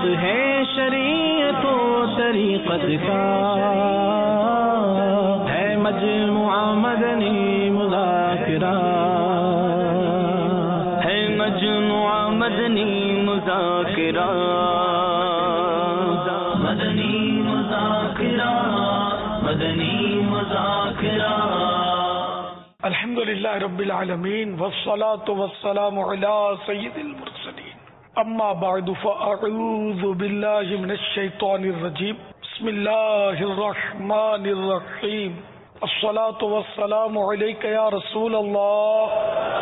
ہے شریعت و طریقت کا، ہے مجموعہ مدنی مذاکرہ، ہے مجموعہ مدنی مذاکرہ، مدنی مذاکرہ، مدنی مذاکرہ۔ الحمدللہ رب العالمین والصلاة والسلام علی سید المرسلین، اما بعد فاعوذ باللہ من الشیطان الرجیم، بسم اللہ الرحمن الرحیم، الصلاة والسلام علیک یا رسول اللہ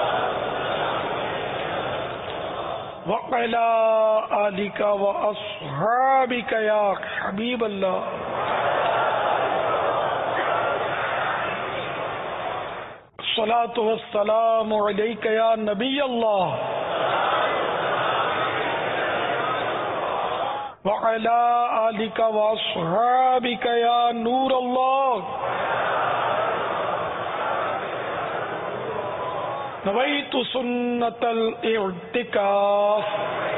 وعلی آلک واصحابک یا حبیب اللہ۔ الصلاۃ والسلام علیک یا نبی اللہ وعلی آلک واصحابک یا نور اللہ۔ نویت سنت الاعتکاف۔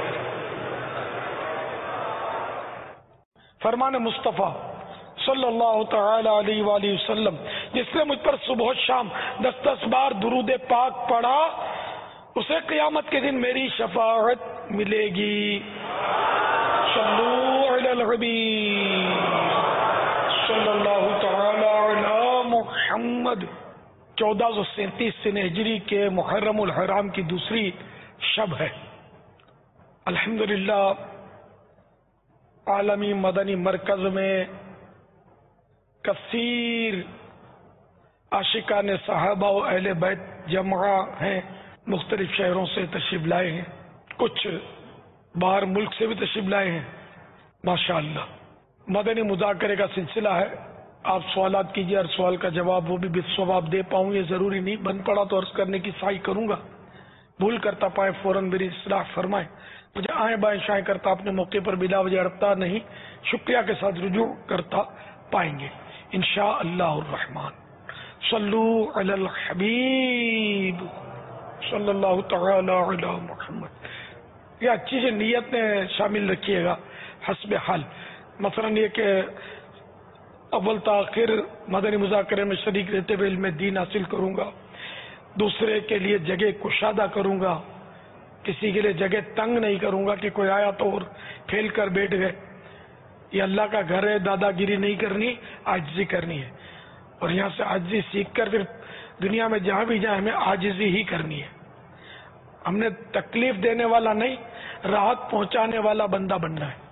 فرمان مصطفیٰ صلی اللہ تعالی علیہ وآلہ وسلم، جس نے مجھ پر صبح و شام 10 بار درود پاک پڑھا اسے قیامت کے دن میری شفاعت ملے گی۔ صلو علی الحبیب صلی اللہ تعالی علی محمد۔ 1437 سن ہجری کے محرم الحرام کی دوسری شب ہے۔ الحمدللہ عالمی مدنی مرکز میں کثیر عاشقان صحابہ و اہل بیت جمع ہیں، مختلف شہروں سے تشریف لائے ہیں، کچھ باہر ملک سے بھی تشریف لائے ہیں۔ ماشاءاللہ مدنی مذاکرے کا سلسلہ ہے، آپ سوالات کیجیے، ہر سوال کا جواب وہ بھی بالثواب دے پاؤں یہ ضروری نہیں، بن پڑا تو عرض کرنے کی سعی کروں گا، بھول کرتا پائے فوراً میری اصلاح فرمائیں، مجھے آئیں بائیں شائیں کرتا اپنے موقع پر بلا وجہ اڑتا نہیں، شکریہ کے ساتھ رجوع کرتا پائیں گے انشاء اللہ الرحمن۔ صلو علی الحبیب صلی اللہ تعالی علی محمد۔ یہ اچھی سی نیت نے شامل رکھیے گا حسب حال، مثلا یہ کہ اول تاخیر مدنی مذاکرے میں شریک رہتے ہوئے علم دین حاصل کروں گا، دوسرے کے لیے جگہ کشادہ کروں گا، کسی کے لیے جگہ تنگ نہیں کروں گا کہ کوئی آیا تو اور پھیل کر بیٹھ گئے۔ یہ اللہ کا گھر ہے، دادا گیری نہیں کرنی، عاجزی کرنی ہے، اور یہاں سے عاجزی سیکھ کر پھر دنیا میں جہاں بھی جائیں ہمیں عاجزی ہی کرنی ہے۔ ہم نے تکلیف دینے والا نہیں، راحت پہنچانے والا بندہ بننا ہے۔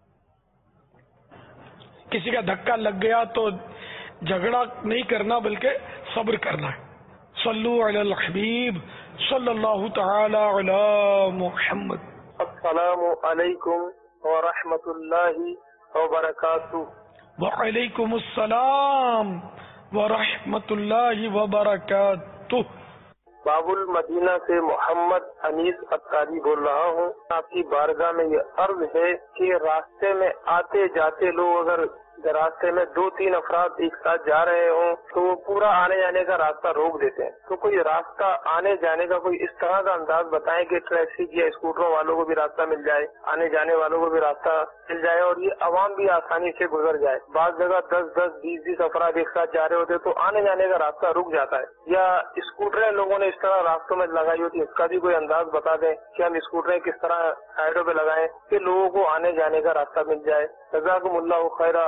کسی کا دھکا لگ گیا تو جھگڑا نہیں کرنا بلکہ صبر کرنا ہے۔ صلو علی الحبیب صلی اللہ تعالی علی محمد۔ السلام علیکم ورحمۃ اللہ وبرکاتہ۔ وعلیکم السلام ورحمۃ اللہ وبرکاتہ۔ باب المدینہ سے محمد انیس اتاری بول رہا ہوں۔ آپ کی بارگاہ میں یہ عرض ہے کہ راستے میں آتے جاتے لوگ اگر راستے میں 2-3 افراد ایک ساتھ جا رہے ہوں تو وہ پورا آنے جانے کا راستہ روک دیتے ہیں، تو کوئی راستہ آنے جانے کا کوئی اس طرح کا انداز بتائیں کہ ٹریفک یا اسکوٹروں والوں کو بھی راستہ مل جائے، آنے جانے والوں کو بھی راستہ مل جائے اور یہ عوام بھی آسانی سے گزر جائے۔ بعض جگہ 10-10 20-20 افراد ایک ساتھ جا رہے ہوتے تو آنے جانے کا راستہ رک جاتا ہے، یا اسکوٹریں لوگوں نے اس طرح راستوں میں لگائی ہوتی ہے، اس کا بھی کوئی انداز بتا دیں کہ ہم اسکوٹریں کس طرح سائڈوں پہ لگائیں کہ لوگوں کو آنے جانے کا راستہ مل جائے۔ جزاکم اللہ خیرہ۔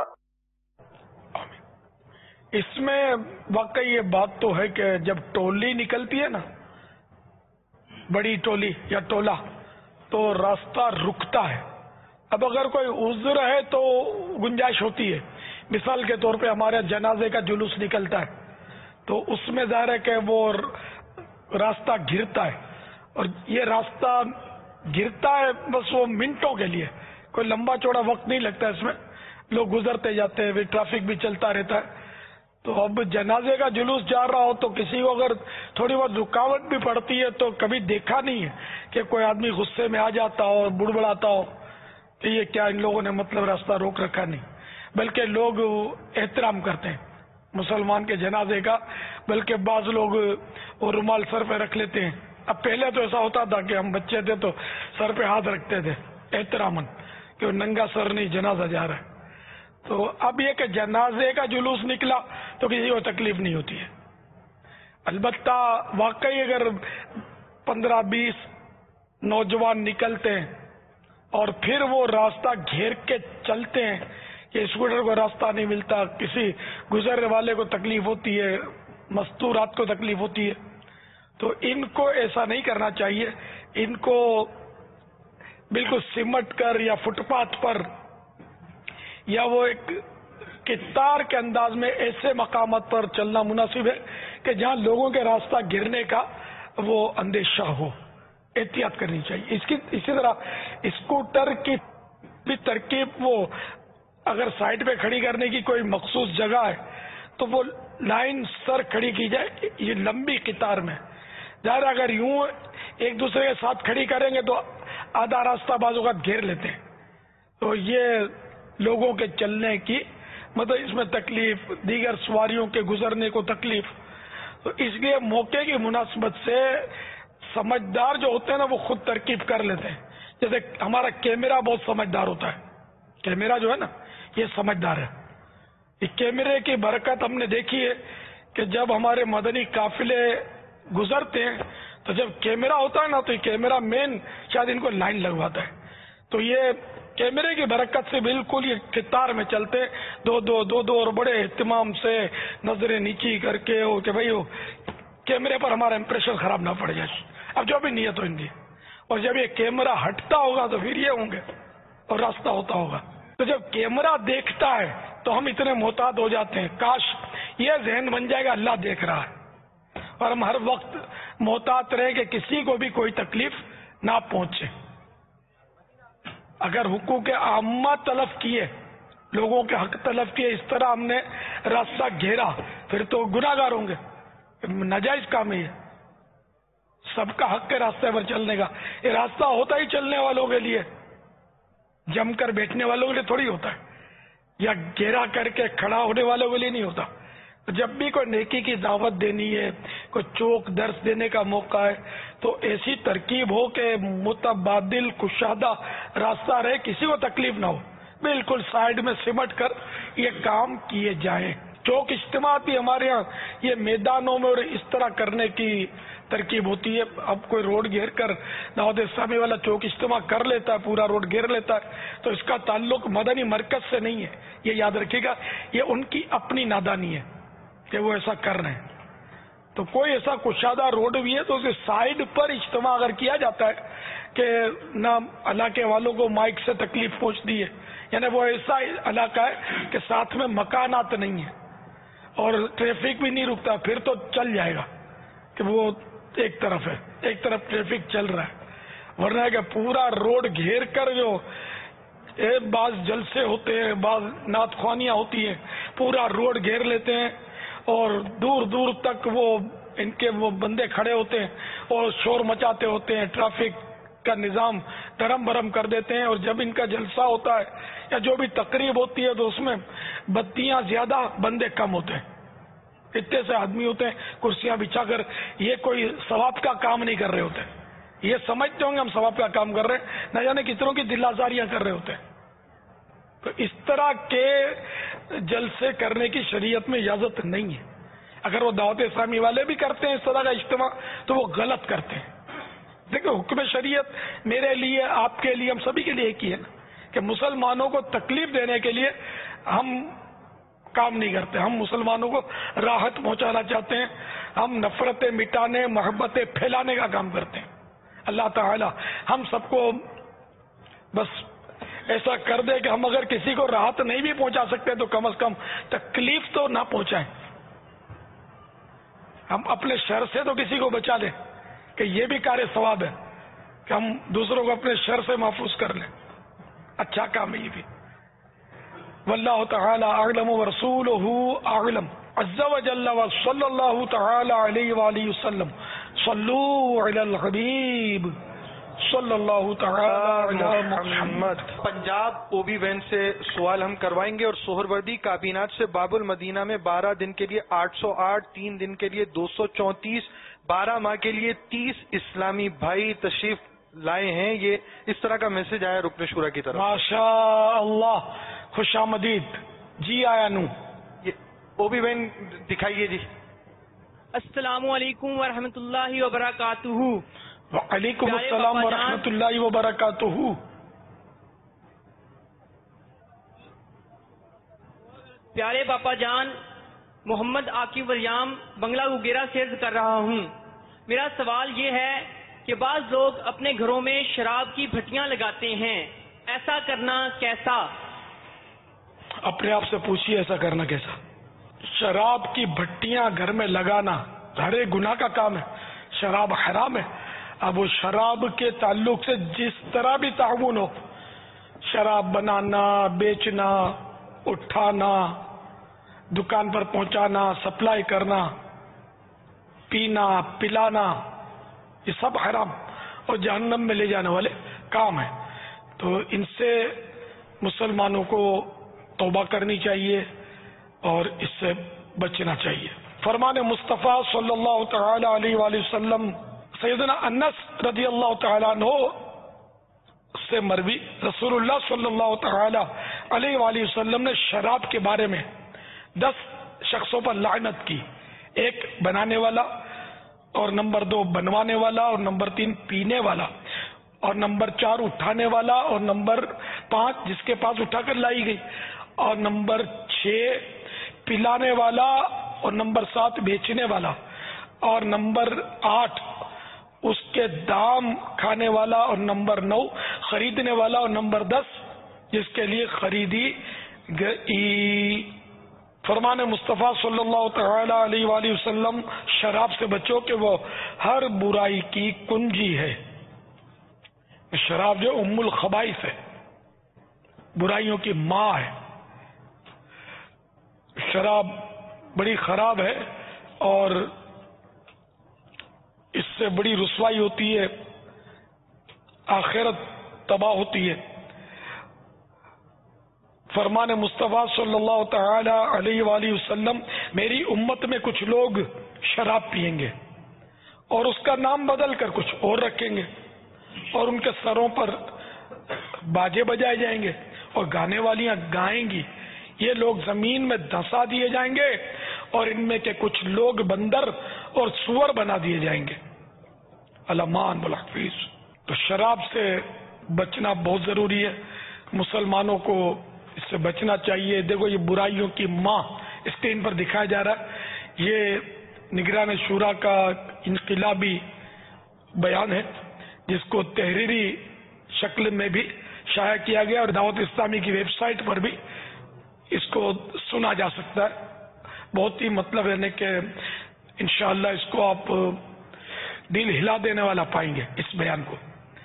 اس میں واقعی یہ بات تو ہے کہ جب ٹولی نکلتی ہے نا، بڑی ٹولی یا ٹولہ، تو راستہ رکتا ہے۔ اب اگر کوئی عذر ہے تو گنجائش ہوتی ہے، مثال کے طور پہ ہمارے جنازے کا جلوس نکلتا ہے تو اس میں ظاہر ہے کہ وہ راستہ گرتا ہے، اور یہ راستہ گرتا ہے بس وہ منٹوں کے لیے، کوئی لمبا چوڑا وقت نہیں لگتا اس میں، لوگ گزرتے جاتے ہیں، ٹریفک بھی چلتا رہتا ہے۔ تو اب جنازے کا جلوس جا رہا ہو تو کسی کو اگر تھوڑی بہت رکاوٹ بھی پڑتی ہے تو کبھی دیکھا نہیں ہے کہ کوئی آدمی غصے میں آ جاتا ہو اور بڑبڑاتا ہو کہ یہ کیا ان لوگوں نے مطلب راستہ روک رکھا، نہیں، بلکہ لوگ احترام کرتے ہیں مسلمان کے جنازے کا، بلکہ بعض لوگ وہ رومال سر پہ رکھ لیتے ہیں۔ اب پہلے تو ایسا ہوتا تھا کہ ہم بچے تھے تو سر پہ ہاتھ رکھتے تھے احتراماً کہ وہ ننگا سر نہیں جنازہ جا رہا ہے. تو اب یہ کہ جنازے کا جلوس نکلا تو کسی کو تکلیف نہیں ہوتی ہے. البتہ واقعی اگر 15-20 نوجوان نکلتے ہیں اور پھر وہ راستہ گھیر کے چلتے ہیں کہ اسکوٹر کو راستہ نہیں ملتا, کسی گزرنے والے کو تکلیف ہوتی ہے, مستورات کو تکلیف ہوتی ہے, تو ان کو ایسا نہیں کرنا چاہیے. ان کو بالکل سمٹ کر یا فٹ پاتھ پر یا وہ ایک کتار کے انداز میں ایسے مقامات پر چلنا مناسب ہے کہ جہاں لوگوں کے راستہ گرنے کا وہ اندیشہ ہو. احتیاط کرنی چاہیے. اسی طرح اسکوٹر کی بھی ترکیب, وہ اگر سائڈ پہ کھڑی کرنے کی کوئی مخصوص جگہ ہے تو وہ لائن سر کھڑی کی جائے, یہ لمبی قطار میں. ظاہر اگر یوں ایک دوسرے کے ساتھ کھڑی کریں گے تو آدھا راستہ بعض اوقات گھیر لیتے ہیں, تو یہ لوگوں کے چلنے کی مطلب اس میں تکلیف, دیگر سواریوں کے گزرنے کو تکلیف. تو اس لیے موقع کی مناسبت سے سمجھدار جو ہوتے ہیں نا وہ خود ترکیب کر لیتے ہیں. جیسے ہمارا کیمرہ بہت سمجھدار ہوتا ہے, کیمرہ جو ہے نا یہ سمجھدار ہے. یہ کیمرے کی برکت ہم نے دیکھی ہے کہ جب ہمارے مدنی قافلے گزرتے ہیں تو جب کیمرہ ہوتا ہے نا تو یہ کیمرہ مین شاید ان کو لائن لگواتا ہے. تو یہ کیمرے کی برکت سے بالکل یہ قطار میں چلتے دو اور بڑے اہتمام سے نظریں نیچی کر کے ہو کہ بھائی کیمرے پر ہمارا امپریشن خراب نہ پڑ جائے. اب جو بھی نیت ہو ان کی, اور جب یہ کیمرہ ہٹتا ہوگا تو پھر یہ ہوں گے اور راستہ ہوتا ہوگا. تو جب کیمرہ دیکھتا ہے تو ہم اتنے محتاط ہو جاتے ہیں, کاش یہ ذہن بن جائے گا اللہ دیکھ رہا ہے, اور ہم ہر وقت محتاط رہے کہ کسی کو بھی کوئی تکلیف نہ پہنچے. اگر حقوق عامہ تلف کیے, لوگوں کے حق تلف کیے, اس طرح ہم نے راستہ گھیرا, پھر تو گناہ گار ہوں گے. ناجائز کام ہے یہ, سب کا حق ہے راستے پر چلنے کا. یہ راستہ ہوتا ہی چلنے والوں کے لیے, جم کر بیٹھنے والوں کے لیے تھوڑی ہوتا ہے, یا گھیرا کر کے کھڑا ہونے والوں کے لیے نہیں ہوتا. جب بھی کوئی نیکی کی دعوت دینی ہے, کوئی چوک درس دینے کا موقع ہے, تو ایسی ترکیب ہو کہ متبادل کشادہ راستہ رہے, کسی کو تکلیف نہ ہو, بالکل سائڈ میں سمٹ کر یہ کام کیے جائیں. چوک اجتماع بھی ہمارے یہاں یہ میدانوں میں اور اس طرح کرنے کی ترکیب ہوتی ہے. اب کوئی روڈ گھیر کر دعوت اسلامی والا چوک اجتماع کر لیتا ہے, پورا روڈ گھیر لیتا ہے, تو اس کا تعلق مدنی مرکز سے نہیں ہے, یہ یاد رکھیے گا. یہ ان کی اپنی نادانی ہے کہ وہ ایسا کر رہے ہیں. تو کوئی ایسا کشادہ روڈ بھی ہے تو اسے سائڈ پر اجتماع اگر کیا جاتا ہے کہ نہ علاقے والوں کو مائک سے تکلیف پہنچتی ہے, یعنی وہ ایسا علاقہ ہے کہ ساتھ میں مکانات نہیں ہیں اور ٹریفک بھی نہیں رکتا, پھر تو چل جائے گا کہ وہ ایک طرف ہے, ایک طرف ٹریفک چل رہا ہے. ورنہ کہ پورا روڈ گھیر کر جو بعض جلسے ہوتے ہیں, بعض نعت خوانیاں ہوتی ہیں, پورا روڈ گھیر لیتے ہیں اور دور دور تک وہ ان کے وہ بندے کھڑے ہوتے ہیں اور شور مچاتے ہوتے ہیں, ٹریفک کا نظام درم برم کر دیتے ہیں. اور جب ان کا جلسہ ہوتا ہے یا جو بھی تقریب ہوتی ہے تو اس میں بتیاں زیادہ, بندے کم ہوتے ہیں, اتنے سے آدمی ہوتے ہیں کرسیاں بچھا کر. یہ کوئی ثواب کا کام نہیں کر رہے ہوتے, یہ سمجھتے ہوں گے ہم ثواب کا کام کر رہے ہیں, نہ جانے کتنوں کی دل آزاریاں کر رہے ہوتے ہیں. تو اس طرح کے جلسے کرنے کی شریعت میں اجازت نہیں ہے. اگر وہ دعوت اسلامی والے بھی کرتے ہیں اس طرح کا اجتماع تو وہ غلط کرتے ہیں. دیکھیں حکم شریعت میرے لیے, آپ کے لیے, ہم سبھی کے لیے ایک ہی ہے نا, کہ مسلمانوں کو تکلیف دینے کے لیے ہم کام نہیں کرتے. ہم مسلمانوں کو راحت پہنچانا چاہتے ہیں, ہم نفرتیں مٹانے, محبتیں پھیلانے کا کام کرتے ہیں. اللہ تعالی ہم سب کو بس ایسا کر دے کہ ہم اگر کسی کو راحت نہیں بھی پہنچا سکتے تو کم از کم تکلیف تو نہ پہنچائیں. ہم اپنے شر سے تو کسی کو بچا لیں, کہ یہ بھی کار ثواب ہے کہ ہم دوسروں کو اپنے شر سے محفوظ کر لیں. اچھا کام ہے یہ بھی. واللہ تعالی اعلم ورسولہ اعلم عز وجل وصلی اللہ تعالی علیہ وآلہ وسلم. صلو علی الحبیب صلی اللہ تعالی علی محمد. پنجاب او بی وین سے سوال ہم کروائیں گے, اور سہروردی کابینات سے باب المدینہ میں 12 دن کے لیے 808, 3 دن کے لیے 234, 12 ماہ کے لیے 30 اسلامی بھائی تشریف لائے ہیں، یہ اس طرح کا میسج آیا رکن شورا کی طرف. ماشاء اللہ، خوش آمدید. جی آیا نو، یہ وہ بھی بہن دکھائیے جی. السلام علیکم ورحمۃ اللہ وبرکاتہ. وعلیکم السلام ورحمۃ اللہ وبرکاتہ. پیارے باپا جان، محمد عاقب وریام بنگلہ گوگیرا سے عرض کر رہا ہوں. میرا سوال یہ ہے کہ بعض لوگ اپنے گھروں میں شراب کی بھٹیاں لگاتے ہیں، ایسا کرنا کیسا؟ اپنے آپ سے پوچھیے ایسا کرنا کیسا. شراب کی بھٹیاں گھر میں لگانا ہر ایک گناہ کا کام ہے. شراب حرام ہے. اب وہ شراب کے تعلق سے جس طرح بھی تعاون ہو، شراب بنانا، بیچنا، اٹھانا، دکان پر پہنچانا، سپلائی کرنا، پینا، پلانا، یہ سب حرام اور جہنم میں لے جانے والے کام ہیں. تو ان سے مسلمانوں کو توبہ کرنی چاہیے اور اس سے بچنا چاہیے. فرمان مصطفیٰ صلی اللہ تعالی علیہ وآلہ وسلم سیدنا انس رضی اللہ تعالی عنہ سے مروی، رسول اللہ صلی اللہ تعالی علیہ وآلہ وسلم نے شراب کے بارے میں 10 شخصوں پر لعنت کی. ایک بنانے والا، اور نمبر 2 بنوانے والا، اور نمبر 3 پینے والا، اور نمبر 4 اٹھانے والا، اور نمبر 5 جس کے پاس اٹھا کر لائی گئی، اور نمبر 6 پلانے والا، اور نمبر 7 بیچنے والا، اور نمبر 8 اس کے دام کھانے والا، اور نمبر 9 خریدنے والا، اور نمبر 10 جس کے لیے خریدی گئی. فرمان مصطفیٰ صلی اللہ تعالی علیہ وآلہ وسلم شراب سے بچو کہ وہ ہر برائی کی کنجی ہے. شراب جو ام الخبائث ہے، برائیوں کی ماں ہے. شراب بڑی خراب ہے اور اس سے بڑی رسوائی ہوتی ہے، آخرت تباہ ہوتی ہے. فرمان مصطفیٰ صلی اللہ تعالی علیہ وآلہ وسلم میری امت میں کچھ لوگ شراب پیئیں گے اور اس کا نام بدل کر کچھ اور رکھیں گے، اور ان کے سروں پر باجے بجائے جائیں گے اور گانے والیاں گائیں گی. یہ لوگ زمین میں دھسا دیے جائیں گے اور ان میں کے کچھ لوگ بندر اور سور بنا دیے جائیں گے. الامان بالحفیظ. تو شراب سے بچنا بہت ضروری ہے، مسلمانوں کو اس سے بچنا چاہیے. دیکھو یہ برائیوں کی ماں اسکرین پر دکھایا جا رہا ہے، یہ نگران شورا کا انقلابی بیان ہے جس کو تحریری شکل میں بھی شائع کیا گیا اور دعوت اسلامی کی ویب سائٹ پر بھی اس کو سنا جا سکتا ہے. بہت ہی مطلب ہے کہ انشاءاللہ اس کو آپ دل ہلا دینے والا پائیں گے اس بیان کو.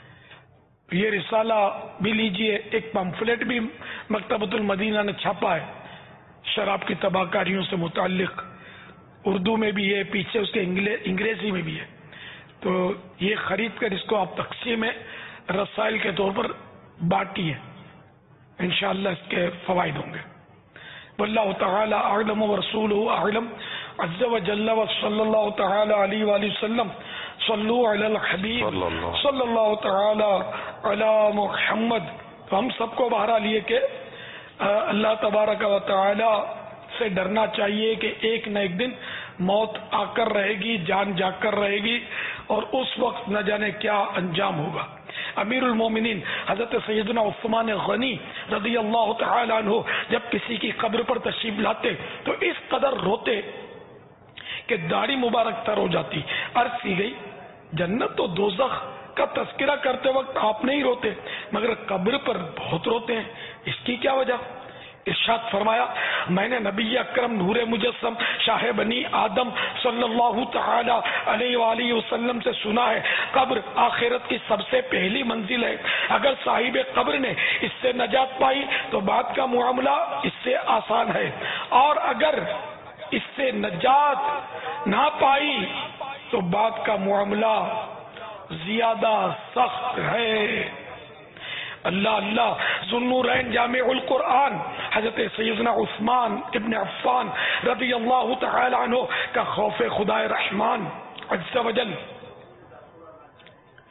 یہ رسالہ بھی لیجئے، ایک پمفلیٹ بھی مکتبۃ المدینہ نے چھاپا ہے شراب کی تباہ کاریوں سے متعلق، اردو میں بھی ہے، پیچھے اس کے انگریزی میں بھی ہے. تو یہ خرید کر اس کو آپ تقسیم رسائل کے طور پر بانٹیے، انشاءاللہ اس کے فوائد ہوں گے. واللہ تعالی اعلم ورسولہ اعلم عز وجل وصلی اللہ تعالی علیہ وآلہ وسلم. صلو علی الحبیب صلی اللہ تعالی علی محمد. تو ہم سب کو بہرحال یہ کہ اللہ تبارک و تعالی سے ڈرنا چاہیے کہ ایک نہ ایک دن موت آ کر رہے گی، جان جا کر رہے گی، اور اس وقت نہ جانے کیا انجام ہوگا. امیر المومنین حضرت سیدنا عثمان غنی رضی اللہ تعالی عنہ جب کسی کی قبر پر تشریف لاتے تو اس قدر روتے کہ داڑھی مبارک تر ہو جاتی. عرض کی گئی جنت و دوزخ کا تذکرہ کرتے وقت آپ نہیں روتے مگر قبر پر بہت روتے ہیں، اس کی کیا وجہ؟ ارشاد فرمایا میں نے نبی اکرم نور مجسم شاہ بنی آدم صلی اللہ تعالی علیہ وآلہ وسلم سے سنا ہے قبر آخرت کی سب سے پہلی منزل ہے. اگر صاحب قبر نے اس سے نجات پائی تو بعد کا معاملہ اس سے آسان ہے، اور اگر اس سے نجات نہ پائی تو بعد کا معاملہ زیادہ سخت ہے. اللہ اللہ. ذوالنورین جامع القرآن حضرت سیدنا عثمان ابن عفان رضی اللہ تعالی عنہ کا خوف خدا رحمان عز و جل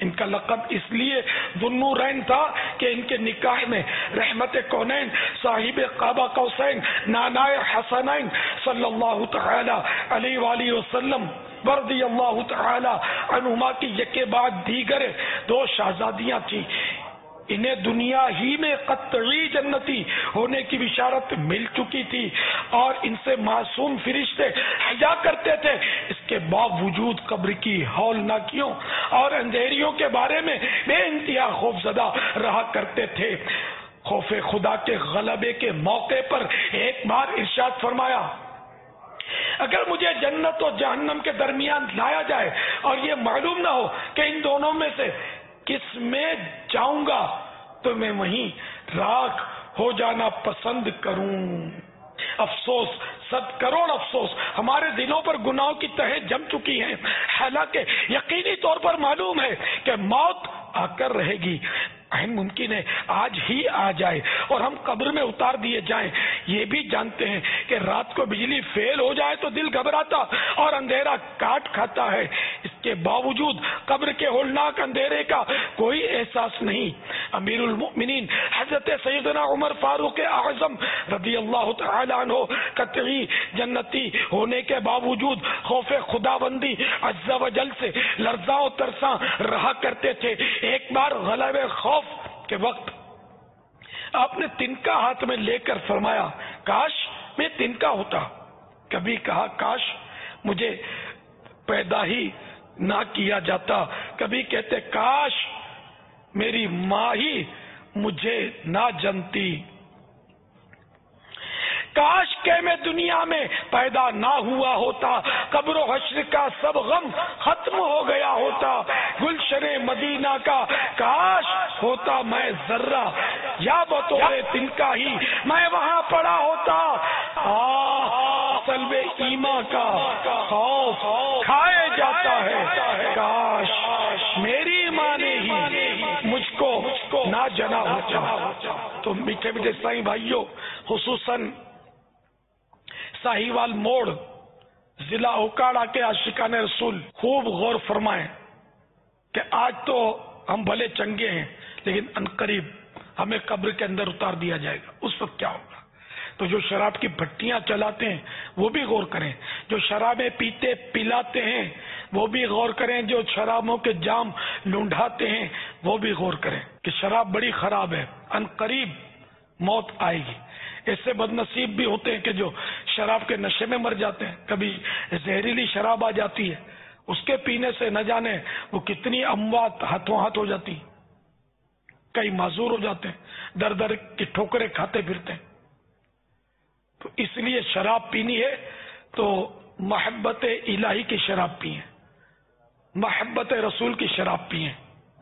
ان کا لقب اس لیے ذوالنورین تھا کہ ان کے نکاح میں رحمت کونین صاحب قاب قوسین نانائے حسنین صلی اللہ تعالی علیہ وآلہ وسلم رضی اللہ تعالی عنہما کی یکے بعد دیگر 2 شہزادیاں تھیں. انہیں دنیا ہی میں قطعی جنتی ہونے کی بشارت مل چکی تھی اور ان سے معصوم فرشتے حیا کرتے تھے. اس کے باوجود قبر کی ہولناکیوں اور اندھیریوں کے بارے میں بے انتہا خوف زدہ رہا کرتے تھے. خوف خدا کے غلبے کے موقع پر ایک بار ارشاد فرمایا، اگر مجھے جنت و جہنم کے درمیان لایا جائے اور یہ معلوم نہ ہو کہ ان دونوں میں سے کس میں جاؤں گا تو میں وہیں راکھ ہو جانا پسند کروں. افسوس، 100 کروڑ افسوس، ہمارے دلوں پر گناہوں کی تہیں جم چکی ہیں. حالانکہ یقینی طور پر معلوم ہے کہ موت آ کر رہے گی، ممکن ہے آج ہی آ جائے اور ہم قبر میں اتار دیے جائیں. یہ بھی جانتے ہیں کہ رات کو بجلی فیل ہو جائے تو دل گھبراتا اور اندھیرا کاٹ کھاتا ہے. اس کے باوجود قبر کے ہولناک اندھیرے کا کوئی احساس نہیں. امیر المؤمنین حضرت سیدنا عمر فاروق اعظم رضی اللہ تعالی عنہ قطعی جنتی ہونے کے باوجود خوف خداوندی عز و جل سے لرزاں و ترساں رہا کرتے تھے. ایک بار غلبہ خوف کے وقت آپ نے تنکا ہاتھ میں لے کر فرمایا، کاش میں تنکا ہوتا. کبھی کہا کاش مجھے پیدا ہی نہ کیا جاتا. کبھی کہتے کاش میری ماں ہی مجھے نہ جنتی. کاش کہ میں دنیا میں پیدا نہ ہوا ہوتا، قبر و حشر کا سب غم ختم ہو گیا ہوتا. گلشن مدینہ کا کاش ہوتا میں ذرہ، یا بطور تنکا ہی میں وہاں پڑا ہوتا. سلب ایمان کا خوف کھائے جاتا ہے، کاش میری ماں نے ہی مجھ کو نہ جنا ہوتا. تو میٹھے میٹھے سائیں بھائیوں، خصوصاً ساہیوال موڑ ضلع اوکاڑا کے عاشقان رسول خوب غور فرمائیں کہ آج تو ہم بھلے چنگے ہیں لیکن عنقریب ہمیں قبر کے اندر اتار دیا جائے گا. اس وقت کیا ہوگا؟ تو جو شراب کی بھٹیاں چلاتے ہیں وہ بھی غور کریں، جو شرابیں پیتے پلاتے ہیں وہ بھی غور کریں، جو شرابوں کے جام لونڈھاتے ہیں وہ بھی غور کریں کہ شراب بڑی خراب ہے، عنقریب موت آئے گی. ایسے بد نصیب بھی ہوتے ہیں کہ جو شراب کے نشے میں مر جاتے ہیں. کبھی زہریلی شراب آ جاتی ہے، اس کے پینے سے نہ جانے وہ کتنی اموات ہاتھوں ہاتھ ہو جاتی، کئی معذور ہو جاتے ہیں، در در کی ٹھوکریں کھاتے پھرتے ہیں. تو اس لیے شراب پینی ہے تو محبت الہی کی شراب پئیں، محبت رسول کی شراب پئیں.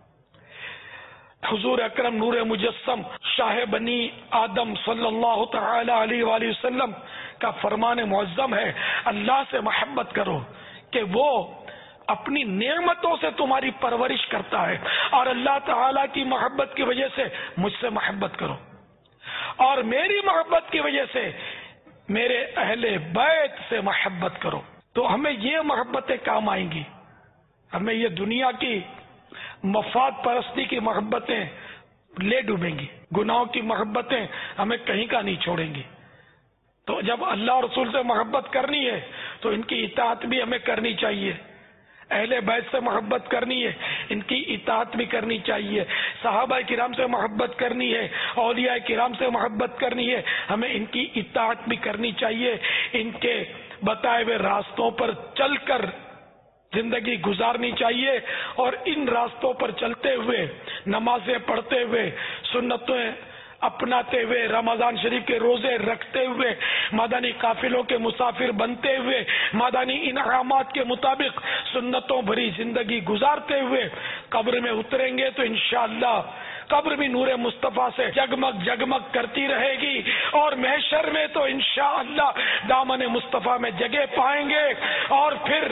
حضور اکرم نور مجسم شاہ بنی آدم صلی اللہ تعالی علیہ وآلہ وسلم کا فرمان معظم ہے، اللہ سے محبت کرو کہ وہ اپنی نعمتوں سے تمہاری پرورش کرتا ہے، اور اللہ تعالی کی محبت کی وجہ سے مجھ سے محبت کرو، اور میری محبت کی وجہ سے میرے اہل بیت سے محبت کرو. تو ہمیں یہ محبتیں کام آئیں گی. ہمیں یہ دنیا کی مفاد پرستی کی محبتیں لے ڈوبیں گی، گناہوں کی محبتیں ہمیں کہیں کا نہیں چھوڑیں گی. تو جب اللہ اور رسول سے محبت کرنی ہے تو ان کی اطاعت بھی ہمیں کرنی چاہیے. اہل بیت سے محبت کرنی ہے، ان کی اطاعت بھی کرنی چاہیے. صحابہ کرام سے محبت کرنی ہے، اولیاء کرام سے محبت کرنی ہے، ہمیں ان کی اطاعت بھی کرنی چاہیے. ان کے بتائے ہوئے راستوں پر چل کر زندگی گزارنی چاہیے، اور ان راستوں پر چلتے ہوئے، نمازیں پڑھتے ہوئے، سنتیں اپناتے ہوئے، رمضان شریف کے روزے رکھتے ہوئے، مدنی قافلوں کے مسافر بنتے ہوئے، مدنی انعامات کے مطابق سنتوں بھری زندگی گزارتے ہوئے قبر میں اتریں گے تو انشاءاللہ قبر بھی نور مصطفیٰ سے جگمگ جگمگ کرتی رہے گی، اور محشر میں تو انشاءاللہ دامن مصطفیٰ میں جگہ پائیں گے، اور پھر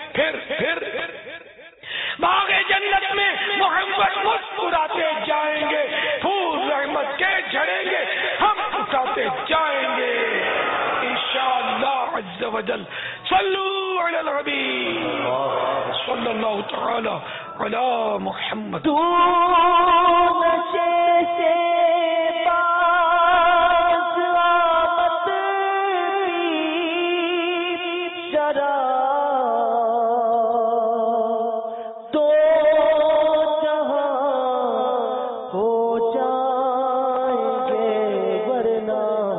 باغ جنت میں محمد مسکراتے جائیں گے، پھول رحمت کے جھڑیں گے، ہم اٹھاتے جائیں گے انشاءاللہ عز و جل. صلو علی الحبیب صلی اللہ تعالی अला मुहम्मद। तू नशे से बाज आमद की शराब तो जहां हो जाएंगे वरना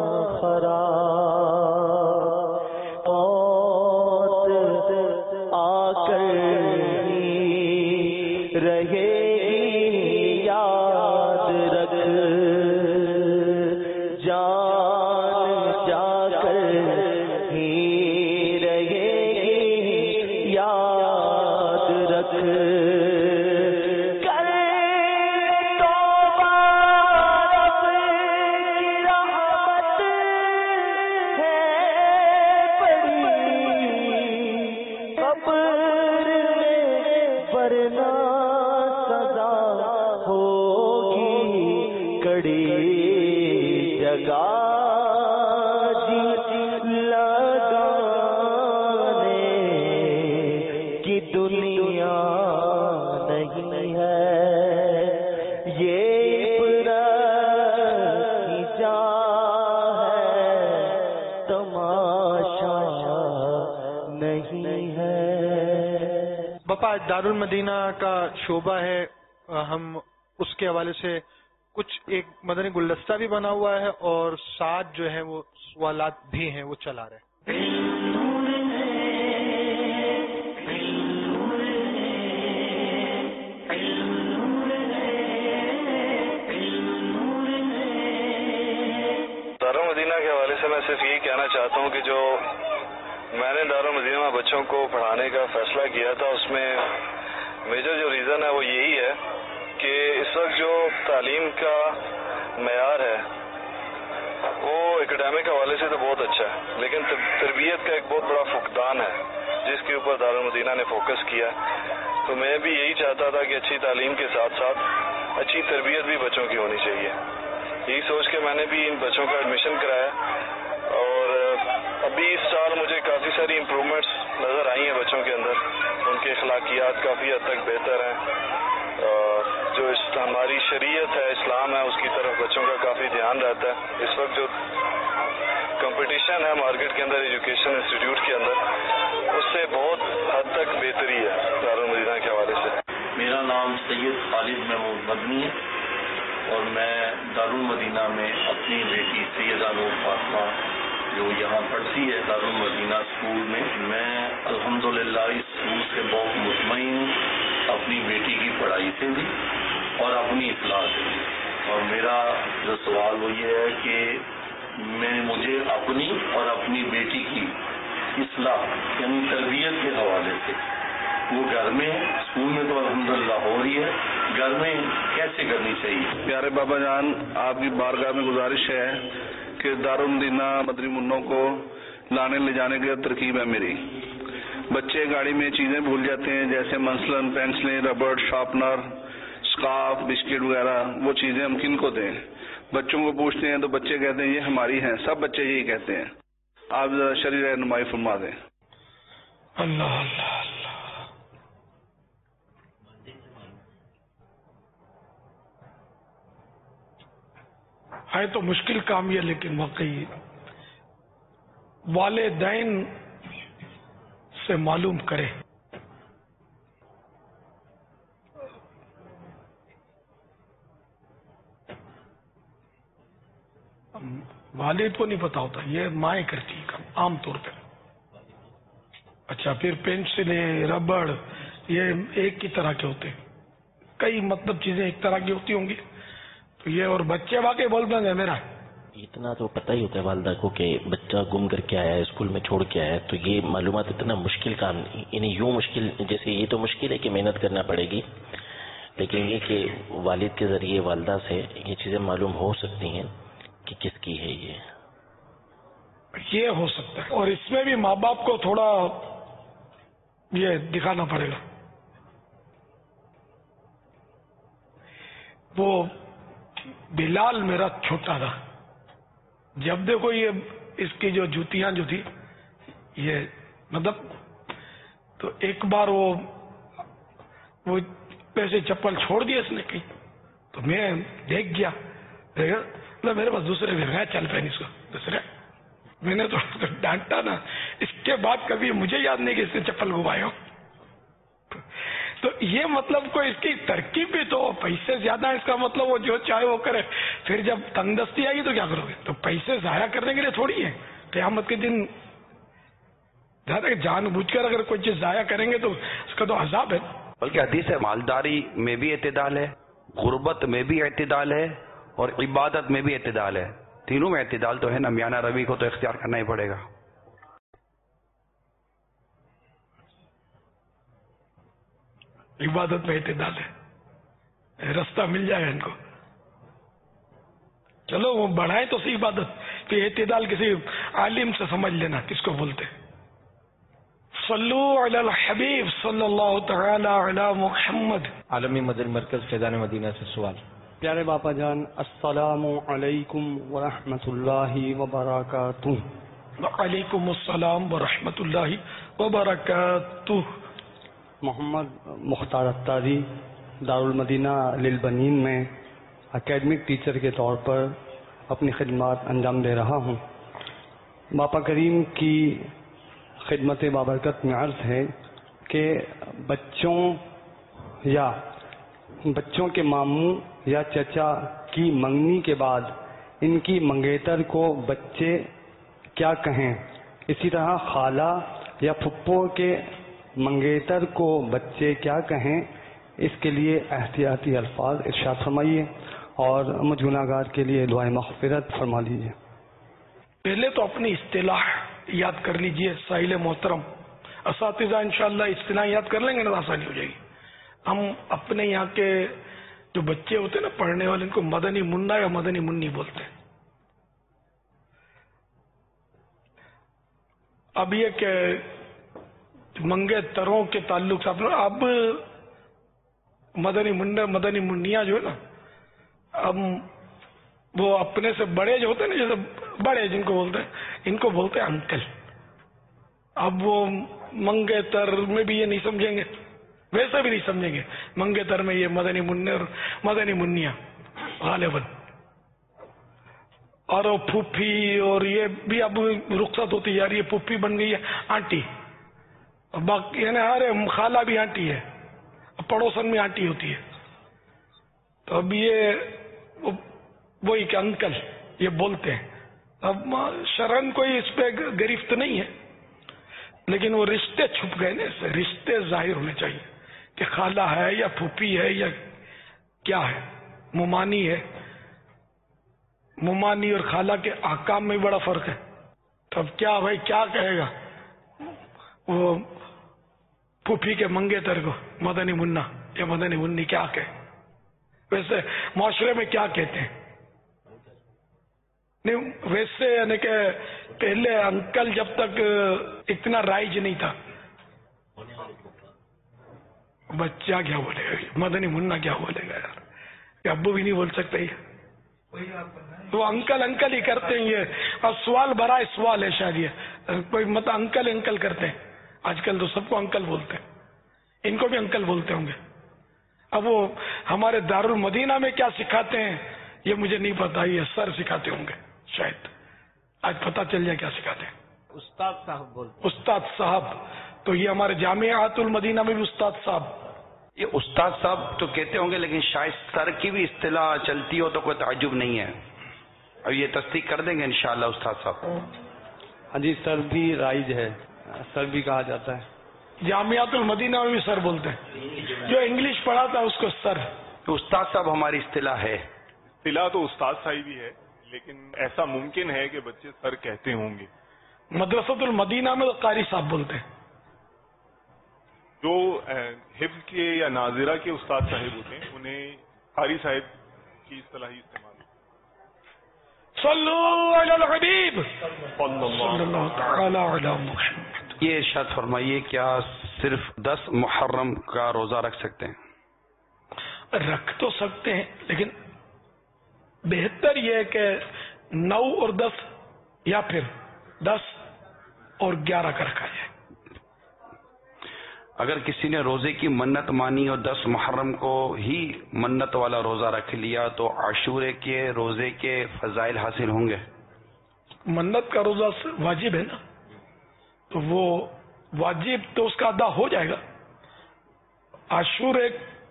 खराब। और आकर रहेगी याद रख जान जाकर ही रहेगी याद रख। कर तौबा रब की रहमत है बड़ी कब्र में वरना सदा होगी कड़ी। जगह जी लगाने की दुनिया नहीं है, ये इबरत की जगह है, तमाशा नहीं है। बापा दारुल मदीना का शोबा है, हम उसके हवाले से कुछ एक मदनी गुलदस्ता भी बना हुआ है और साथ जो है वो सवालात भी हैं वो चला रहे हैं। दारुल मदीना के हवाले से मैं सिर्फ यही कहना चाहता हूँ कि जो मैंने दारुल मदीना में बच्चों को पढ़ाने का फैसला किया था उसमें मेजर जो रीज़न है वो यही है कि इस वक्त जो तालीम का मयार है वो एकेडमिक हवाले से तो बहुत अच्छा है, लेकिन तरबियत का एक बहुत बड़ा फुकदान है जिसके ऊपर दारुल मदीना ने फोकस किया। तो मैं भी यही चाहता था कि अच्छी तालीम के साथ साथ अच्छी तरबियत भी बच्चों की होनी चाहिए। यही सोच के मैंने भी इन बच्चों का एडमिशन कराया और अभी इस साल मुझे काफ़ी सारी इम्प्रूवमेंट्स नज़र आई हैं बच्चों के अंदर। उनके अखलाकियात काफ़ी हद तक बेहतर हैं। जो हमारी शरीयत है, इस्लाम है, उसकी तरफ बच्चों का काफ़ी ध्यान रहता है। इस वक्त जो कंपटीशन है मार्केट के अंदर एजुकेशन इंस्टीट्यूट के अंदर, उससे बहुत हद तक बेहतरी है दारुल मदीना के हवाले से। मेरा नाम सैयद खालिद महमूद मदनी है और मैं दारुल मदीना में अपनी बेटी सैयदा नूर फातिमा जो यहाँ पढ़ती है दारुल मदीना स्कूल में, मैं अल्हम्दुलिल्लाह इस स्कूल से बहुत मुतमईन हूँ, अपनी बेटी की पढ़ाई से भी और अपनी इस्लाह से भी। और मेरा जो सवाल वो ये है कि मुझे अपनी और अपनी बेटी की इस्लाह यानी तरबियत के हवाले से वो घर में, स्कूल में तो अल्हम्दुलिल्लाह हो रही है, घर में कैसे करनी चाहिए। प्यारे बाबा जान, आपकी बारगाह में गुजारिश है कि दारुल मदीना मदनी मुन्नों को लाने ले जाने की तरकीब है मेरी। बच्चे गाड़ी में चीजें भूल जाते हैं, जैसे मसलन पेंसिलें, रबड़, शार्पनर, स्कार्फ, बिस्किट वगैरह, वो चीजें हम किन को दें। बच्चों को पूछते हैं तो बच्चे कहते हैं ये हमारी हैं, सब बच्चे यही कहते हैं। आप जरा शरीर रहनुमाई फरमा दें। अल्लाह अल्लाह अल्लाह। है तो मुश्किल काम ये, लेकिन वाकई वालिदैन से मालूम करें। वालिद को नहीं पता होता, ये माएँ करती है काम आम तौर पर। अच्छा, फिर पेंसिलें, रबड़, ये एक की तरह के होते हैं, कई मतलब चीजें एक तरह की होती होंगी। तो ये और बच्चे वाकई बोल देंगे मेरा इतना तो पता ही होता है वालिदा को कि बच्चा गुम करके आया है, स्कूल में छोड़ के आया है, तो ये मालूमात इतना मुश्किल काम, इन्हें यूं मुश्किल, जैसे ये तो मुश्किल है कि मेहनत करना पड़ेगी, लेकिन ये कि वालिद के जरिए वालिदा से ये चीजें मालूम हो सकती हैं कि किसकी है ये हो सकता है। और इसमें भी माँ बाप को थोड़ा ये दिखाना पड़ेगा। वो बिलाल मेरा छोटा था, जब देखो ये इसकी जो जूतियां जो थी ये मतलब, तो एक बार वो ویسے چپل چھوڑ دیا اس نے کہیں، تو میں دیکھ گیا، مطلب میرے پاس دوسرے بھی گیا، چل پہن اس کو دوسرے، میں نے تو ڈانٹا نا، اس کے بعد کبھی مجھے یاد نہیں کہ اس نے چپل گھمایا ہو. تو یہ مطلب کوئی اس کی ترکیب بھی تو پیسے زیادہ ہے، اس کا مطلب وہ جو چاہے وہ کرے. پھر جب تنگ دستی آئی تو کیا کرو گے؟ تو پیسے ضائع کرنے کے لیے تھوڑی ہے. قیامت کے دن جان بوجھ کر اگر کوئی چیز ضائع کریں گے تو اس کا تو عذاب ہے. بلکہ حدیث ہے مالداری میں بھی اعتدال ہے، غربت میں بھی اعتدال ہے، اور عبادت میں بھی اعتدال ہے. تینوں میں اعتدال تو ہے نا. میانہ روی کو تو اختیار کرنا ہی پڑے گا. عبادت میں اعتدال ہے، رستہ مل جائے ان کو. چلو وہ بڑھائے تو صحیح عبادت، کہ اعتدال کسی عالم سے سمجھ لینا کس کو بولتے. صلو علی الحبیب صلی اللہ تعالی علی محمد. عالمی مدنی مرکز فیضان مدینہ سے سوال. پیارے باپا جان، السلام علیکم ورحمۃ اللہ وبرکاتہ. وعلیکم السلام ورحمۃ اللہ وبرکاتہ. محمد مختار اتاری، دارالمدینہ للبنین میں اکیڈمک ٹیچر کے طور پر اپنی خدمات انجام دے رہا ہوں. باپا کریم کی خدمت بابرکت میں عرض ہے کہ بچوں کے ماموں یا چچا کی منگنی کے بعد ان کی منگیتر کو بچے کیا کہیں، اسی طرح خالہ یا پھپھو کے منگیتر کو بچے کیا کہیں، اس کے لیے احتیاطی الفاظ ارشاد فرمائیے اور مجھ گناہگار کے لیے دعائے مغفرت فرما لیجیے. پہلے تو اپنی اصطلاح یاد کر لیجئے ساحل محترم. اساتذہ انشاءاللہ اصطلاح یاد کر لیں گے نا، آسانی ہو جائے گی. ہم اپنے یہاں کے جو بچے ہوتے ہیں نا پڑھنے والے، ان کو مدنی منا یا مدنی منی بولتے ہیں. اب یہ کہ منگے تروں کے تعلق سے اب مدنی منہ مدنی منیا جو ہے نا، اب وہ اپنے سے بڑے جو ہوتے ہیں نا، جیسے بڑے جن کو بولتے ہیں، ان کو بولتے ہیں انکل. اب وہ منگے تر میں بھی یہ نہیں سمجھیں گے، ویسے بھی نہیں سمجھیں گے. منگے تر میں یہ مدنی منع اور مدنی منیا غالباً. اور وہ پھوپھی اور یہ بھی اب رخصت ہوتی جا رہی ہے، پھوپھی بن گئی ہے آنٹی. باقی یعنی ارے خالہ بھی آنٹی ہے، پڑوسن میں آنٹی ہوتی ہے. تو اب یہ وہی کہ انکل یہ بولتے ہیں. اب شرعن کوئی اس پہ گرفت نہیں ہے، لیکن وہ رشتے چھپ گئے نا، رشتے ظاہر ہونے چاہیے کہ خالہ ہے یا پھوپھی ہے یا کیا ہے. ممانی ہے، ممانی اور خالہ کے احکام میں بڑا فرق ہے. تو اب کیا بھائی کیا کہے گا وہ پھوپھی کے منگے تر کو مدنی منا یا مدنی منی کیا کہے؟ ویسے معاشرے میں کیا کہتے ہیں؟ نہیں ویسے یعنی کہ پہلے انکل جب تک اتنا رائج نہیں تھا، بچہ کیا بولے گا، مدنی منا کیا بولے گا یار، کہ ابو بھی نہیں بول سکتے. وہ انکل انکل ہی کرتے ہیں یہ. اور سوال برائے سوال ہے شاید، یہ کوئی مطلب انکل انکل کرتے ہیں. آج کل تو سب کو انکل بولتے ہیں، ان کو بھی انکل بولتے ہوں گے. اب وہ ہمارے دارالمدینہ میں کیا سکھاتے ہیں یہ مجھے نہیں پتا، یہ سر سکھاتے ہوں گے شاید. آج پتا چل جائے کیا سکھاتے ہیں. استاد صاحب بولتے. استاد صاحب. تو یہ ہمارے جامعات المدینہ میں بھی استاد صاحب. یہ استاد صاحب تو کہتے ہوں گے، لیکن شاید سر کی بھی اصطلاح چلتی ہو تو کوئی تعجب نہیں ہے. اب یہ تصدیق کر دیں گے انشاءاللہ استاد صاحب. ہاں جی، سر بھی رائج ہے، سر بھی کہا جاتا ہے. جامعات المدینہ میں بھی سر بولتے ہیں. جو انگلش پڑھاتا ہے اس کو سر. تو استاد صاحب ہماری اصطلاح ہے. اصطلاح تو استاد صاحب ہی ہے، لیکن ایسا ممکن ہے کہ بچے سر کہتے ہوں گے. مدرسۃ المدینہ میں تو قاری صاحب بولتے ہیں. جو حفظ کے یا ناظرہ کے استاد صاحب ہوتے ہیں انہیں قاری صاحب کی اصطلاح ہی استعمال. صلو علی الحبیب صلی اللہ تعالی علی محمد. یہ ارشاد فرمائیے، کیا صرف 10 محرم کا روزہ رکھ سکتے ہیں؟ رکھ تو سکتے ہیں، لیکن بہتر یہ ہے کہ 9 اور 10 یا پھر 10 اور 11 کا رکھا جائے. اگر کسی نے روزے کی منت مانی اور 10 محرم کو ہی منت والا روزہ رکھ لیا تو عاشورے کے روزے کے فضائل حاصل ہوں گے؟ منت کا روزہ واجب ہے نا، تو وہ واجب تو اس کا ادا ہو جائے گا. عاشورے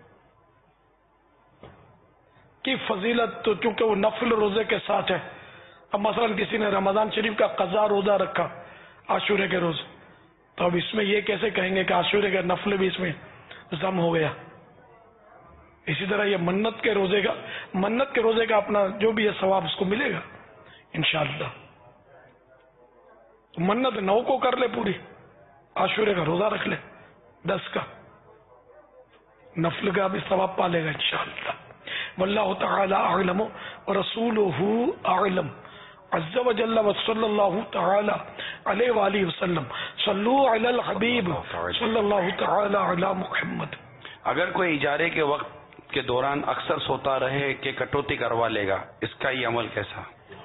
کی فضیلت تو چونکہ وہ نفل روزے کے ساتھ ہے. اب مثلا کسی نے رمضان شریف کا قضا روزہ رکھا عاشورے کے روز، تو اب اس میں یہ کیسے کہیں گے کہ عاشورے کا نفل بھی اس میں ضم ہو گیا. اسی طرح یہ منت کے روزے کا اپنا جو بھی ہے ثواب اس کو ملے گا انشاءاللہ. منت 9 کو کر لے پوری، عاشورے کا روزہ رکھ لے 10 کا، نفل کا بھی ثواب پا لے گا انشاءاللہ. واللہ تعالی اعلم ورسولہ اعلم عز وجل وصلی اللہ تعالی علیہ وآلہ وسلم. صلو علی الحبیب صلی اللہ تعالی علی محمد. اگر کوئی اجارے کے وقت کے دوران اکثر سوتا رہے کہ کٹوتی کروا لے گا، اس کا یہ عمل کیسا؟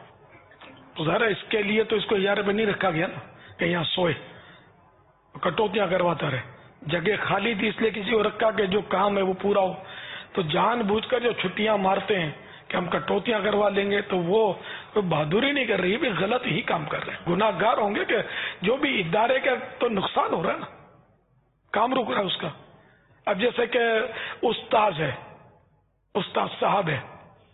ظاہر ہے اس کے لیے تو اس کو اجارے میں نہیں رکھا گیا نا کہ یہاں سوئے کٹوتیاں کرواتا رہے. جگہ خالی تھی اس لیے کسی کو رکھا کہ جو کام ہے وہ پورا ہو. تو جان بوجھ کر جو چھٹیاں مارتے ہیں کہ ہم کٹوتیاں کروا لیں گے، تو وہ بہادری نہیں کر رہی، بھی غلط ہی کام کر رہے ہیں. گناہ گار ہوں گے کہ جو بھی ادارے کا تو نقصان ہو رہا ہے نا، کام رک رہا ہے اس کا. اب جیسے کہ استاذ ہے، استاذ صاحب ہے،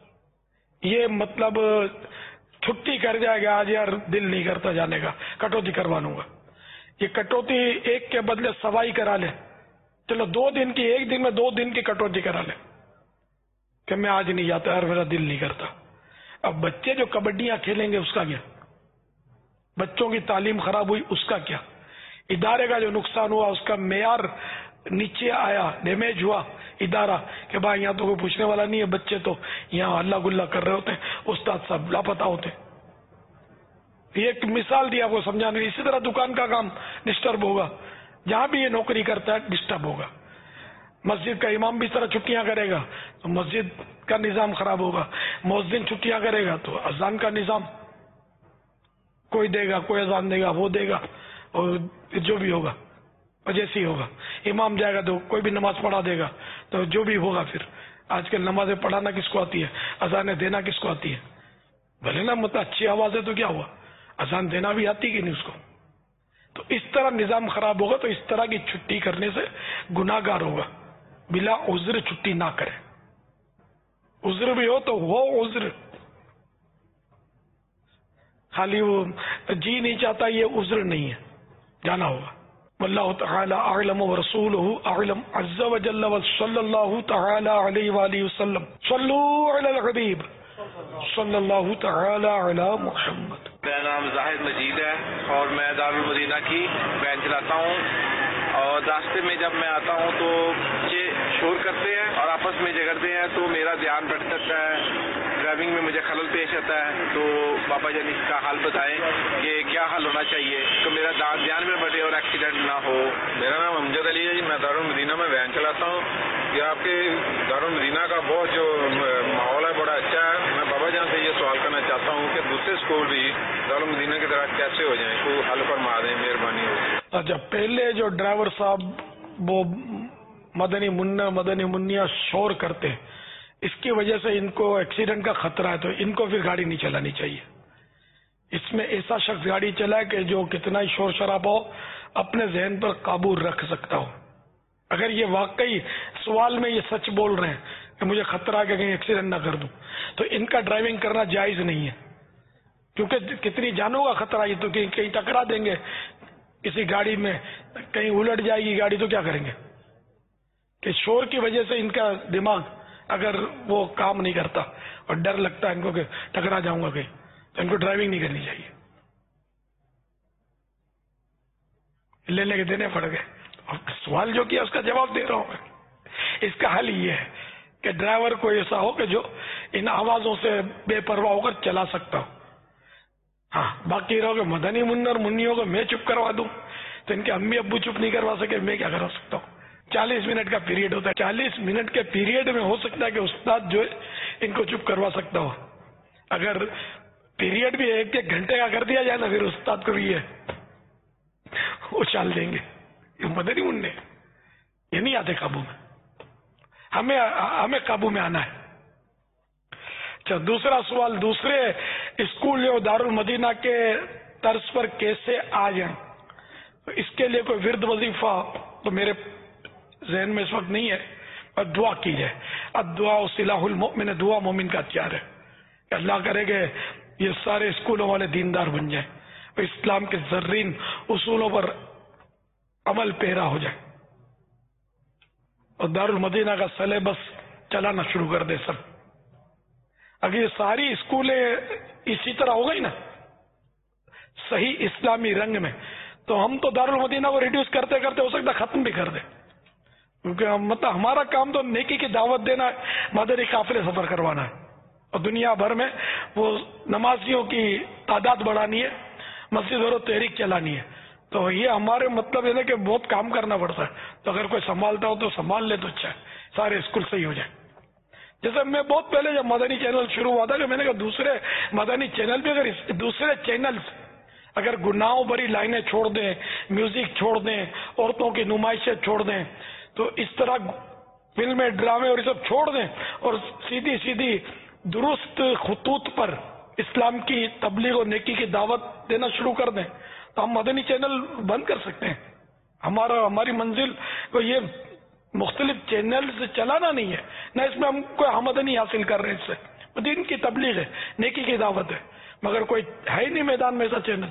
یہ مطلب چھٹی کر جائے گا، آج یار دل نہیں کرتا جانے کا، کٹوتی کروا لوں گا. یہ کٹوتی ایک کے بدلے سوائی کرا لے، چلو 2 دن کی، ایک دن میں 2 دن کی کٹوتی کرا لے کہ میں آج نہیں جاتا یار، میرا دل نہیں کرتا. اب بچے جو کبڈیاں کھیلیں گے اس کا کیا؟ بچوں کی تعلیم خراب ہوئی اس کا کیا؟ ادارے کا جو نقصان ہوا، اس کا معیار نیچے آیا، ڈیمیج ہوا ادارہ کہ بھائی یہاں تو کوئی پوچھنے والا نہیں ہے، بچے تو یہاں ہلا گلا کر رہے ہوتے ہیں، استاد صاحب لاپتہ ہوتے. یہ ایک مثال دی آپ کو سمجھانے کی. اسی طرح دکان کا کام ڈسٹرب ہوگا، جہاں بھی یہ نوکری کرتا ہے ڈسٹرب ہوگا. مسجد کا امام بھی اس طرح چھٹیاں کرے گا تو مسجد کا نظام خراب ہوگا. مؤذن چھٹیاں کرے گا تو اذان کا نظام کوئی دے گا، کوئی اذان دے گا، وہ دے گا، اور جو بھی ہوگا جیسی ہوگا. امام جائے گا تو کوئی بھی نماز پڑھا دے گا، تو جو بھی ہوگا. پھر آج کل نمازیں پڑھانا کس کو آتی ہے، اذانیں دینا کس کو آتی ہے؟ بھلے نا مطلب اچھی آواز ہے تو کیا ہوا، اذان دینا بھی آتی کہ نہیں اس کو. تو اس طرح نظام خراب ہوگا. تو اس طرح کی چھٹی کرنے سے گناہ گار ہوگا. بلا عذر چھٹی نہ کرے، عذر بھی ہو تو وہ عذر، خالی وہ جی نہیں چاہتا یہ عذر نہیں ہے، جانا ہوگا. واللہ تعالی اعلم ورسولہ اعلم عز وجل وصلی اللہ تعالی علیہ وآلہ وسلم. صلو علی الحبیب صلی اللہ تعالی علی محمد. میرا نام زاہد مجید ہے اور میں دارالمدینہ کی وین چلاتا ہوں. اور راستے میں جب میں آتا ہوں تو بچے شور کرتے ہیں اور آپس میں جھگڑتے ہیں، تو میرا دھیان بھٹک سکتا ہے، ڈرائیونگ میں مجھے خلل پیش آتا ہے. تو بابا جان اس کا حل بتائیں کہ کیا حل ہونا چاہیے تو میرا دھیان میں بٹے اور ایکسیڈنٹ نہ ہو. میرا نام امجد علی ہے جی، میں دارالمدینہ میں وین چلاتا ہوں. یہ آپ کے دارالمدینہ کا بہت جو ماحول ہے بڑا اچھا ہے. میں بابا جان سے یہ سوال کرنا چاہتا ہوں کہ دوسرے اسکول بھی دارالمدینہ کی طرح کیسے ہو جائیں، کوئی حل فرما دیں، مہربانی ہو. اچھا، پہلے جو ڈرائیور صاحب وہ مدنی منیا شور کرتے ہیں، اس کی وجہ سے ان کو ایکسیڈنٹ کا خطرہ ہے، تو ان کو پھر گاڑی نہیں چلانی چاہیے. اس میں ایسا شخص گاڑی چلائے کہ جو کتنا ہی شور شرابہ ہو اپنے ذہن پر قابو رکھ سکتا ہو. اگر یہ واقعی سوال میں یہ سچ بول رہے ہیں کہ مجھے خطرہ ہے کہ کہیں ایکسیڈنٹ نہ کر دوں، تو ان کا ڈرائیونگ کرنا جائز نہیں ہے. کیونکہ کتنی جانوں کا خطرہ ہے، تو کہیں ٹکرا دیں گے کسی گاڑی میں، کہیں الٹ جائے گی گاڑی تو کیا کریں گے؟ کہ شور کی وجہ سے ان کا دماغ اگر وہ کام نہیں کرتا اور ڈر لگتا ہے ان کو کہ ٹکرا جاؤں گا کہیں، تو ان کو ڈرائیونگ نہیں کرنی چاہیے. لینے کے دینے پڑ گئے. سوال جو کیا اس کا جواب دے رہا ہوں میں. اس کا حل یہ ہے کہ ڈرائیور کو ایسا ہو کہ جو ان آوازوں سے بے پرواہ ہو کر چلا سکتا ہو. ہاں، باقی رہو کہ مدنی منر منیوں کو میں چپ کروا دوں تو ان کے امی ابو چپ نہیں کروا سکے، میں کیا کروا سکتا ہوں. 40 منٹ کا پیریڈ ہوتا ہے، 40 منٹ کے پیریڈ میں ہو سکتا ہے کہ استاد جو ہے ان کو چپ کروا سکتا ہو. اگر پیریڈ بھی 1 گھنٹے کا کر دیا جائے نا، پھر استاد کو بھی یہ اچھال دیں گے. یہ مدنی منع یہ نہیں آتے قابو میں. ہمیں قابو میں آنا ہے. اچھا, دوسرا سوال, دوسرے اسکول جو دارالمدینہ کے طرز پر کیسے آ جائیں, اس کے لیے کوئی ورد وظیفہ تو میرے ذہن میں اس وقت نہیں ہے, اور دعا کی جائے. الدعاء سلاح المؤمن, دعا مومن کا ہتھیار ہے. کہ اللہ کرے کہ یہ سارے اسکولوں والے دیندار بن جائیں, اسلام کے زرین اصولوں پر عمل پیرا ہو جائے, اور دارالمدینہ کا سلیبس چلانا شروع کر دے سب. اگر یہ ساری اسکولیں اسی طرح ہو گئی نا صحیح اسلامی رنگ میں, تو ہم تو دارالمدینہ کو ریڈیوس کرتے کرتے ہو سکتا ختم بھی کر دیں, کیونکہ مطلب ہمارا کام تو نیکی کی دعوت دینا ہے, مدنی قافلے سفر کروانا ہے, اور دنیا بھر میں وہ نمازیوں کی تعداد بڑھانی ہے, مسجد اور تحریک چلانی ہے. تو یہ ہمارے مطلب ہے کہ بہت کام کرنا پڑتا ہے. تو اگر کوئی سنبھالتا ہو تو سنبھال لے تو اچھا ہے, سارے اسکول صحیح ہو جائیں. جیسے میں بہت پہلے جب مدنی چینل شروع ہوا تھا کہ میں نے کہا دوسرے مدنی چینل بھی اگر دوسرے چینلز اگر گناہوں بھری لائنیں چھوڑ دیں, میوزک چھوڑ دیں, عورتوں کی نمائشیں چھوڑ دیں, تو اس طرح فلمیں ڈرامے اور یہ سب چھوڑ دیں, اور سیدھی سیدھی درست خطوط پر اسلام کی تبلیغ اور نیکی کی دعوت دینا شروع کر دیں, تو ہم مدنی چینل بند کر سکتے ہیں. ہماری منزل کو یہ مختلف چینلز چلانا نہیں ہے, نہ اس میں ہم کوئی آمدنی حاصل کر رہے ہیں. اس سے دین کی تبلیغ ہے, نیکی کی دعوت ہے, مگر کوئی ہے ہی نہیں میدان میں ایسا چینل,